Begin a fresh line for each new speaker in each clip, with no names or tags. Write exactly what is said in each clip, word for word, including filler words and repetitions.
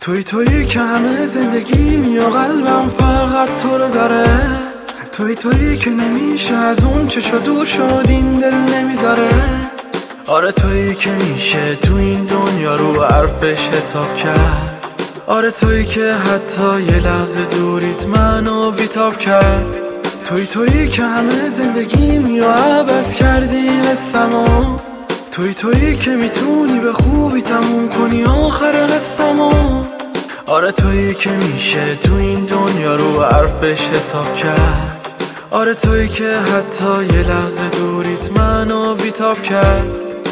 توی توی که همه زندگیم و قلبم فقط تو رو داره. توی توی که نمیشه از اون چشا دور شد این دل نمیذاره. آره توی که میشه تو این دنیا رو حرفش حساب کرد. آره توی که حتی یه لحظه دوریت منو بیتاب کرد. توی توی که همه زندگیم و عوض کردی حسمو. توی توی که میتونی به خوبی تموم کنی آخر قصمو. آره توی که میشه تو این دنیا رو حرفش حساب کرد. آره توی که حتی یه لحظه دوریت منو بیتاب کرد.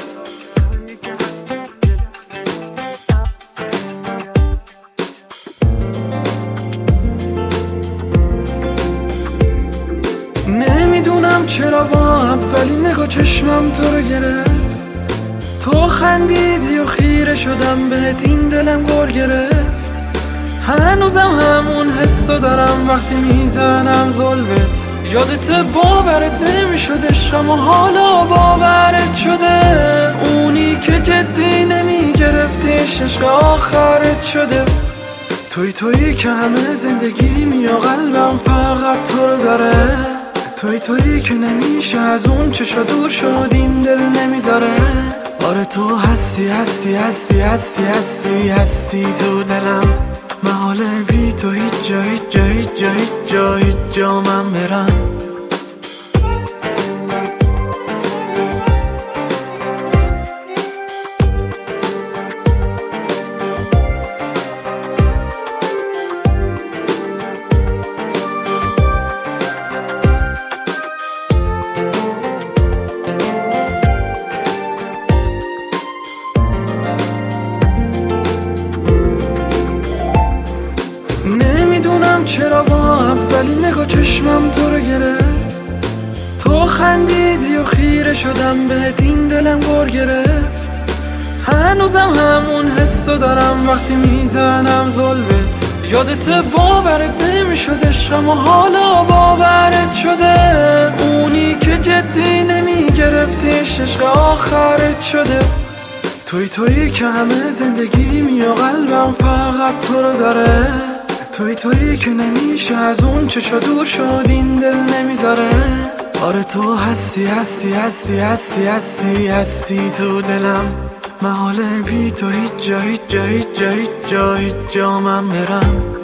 نمیدونم چرا با اولین نگاه چشمم تو رو گرفت. تو خندیدی و خیره شدم بهت این دلم گر گرفت. هنوزم همون حسو دارم وقتی میزنم زلفت. یادت باورت نمیشد عشقم و حالا باورت شده. اونی که جدی نمیگرفتیش عشق آخرت شده. توی توی که همه زندگیم و قلبم فقط تو رو داره. توی توی که نمیشه از اون چشا دور شد این دل نمیذاره. آره تو هستی هستی هستی هستی هستی هستی تو دلم. محاله بی تو هیچ جا هیچ جا هیچ جا هیچ جا هیچ جا من برم. نمیدونم چرا با اولین نگاه چشمم تو رو گرفت. تو خندیدی و خیره شدم بهت این دلم گر گرفت. هنوزم همون حسو دارم وقتی میزنم زلفت. یادت باورت نمیشد عشقم و حالا باورت شده. اونی که جدی نمیگرفتیش عشق آخرت شده. توی توی که همه زندگیم و قلبم فقط تو رو داره. توی توی که نمیشه از اون چشا دور شد این دل نمیذاره. آره تو هستی هستی هستی هستی هستی هستی تو دلم. محاله بی تو هیچ جا هیچ جا هیچ جا هیچ جا هیچ جا من برم.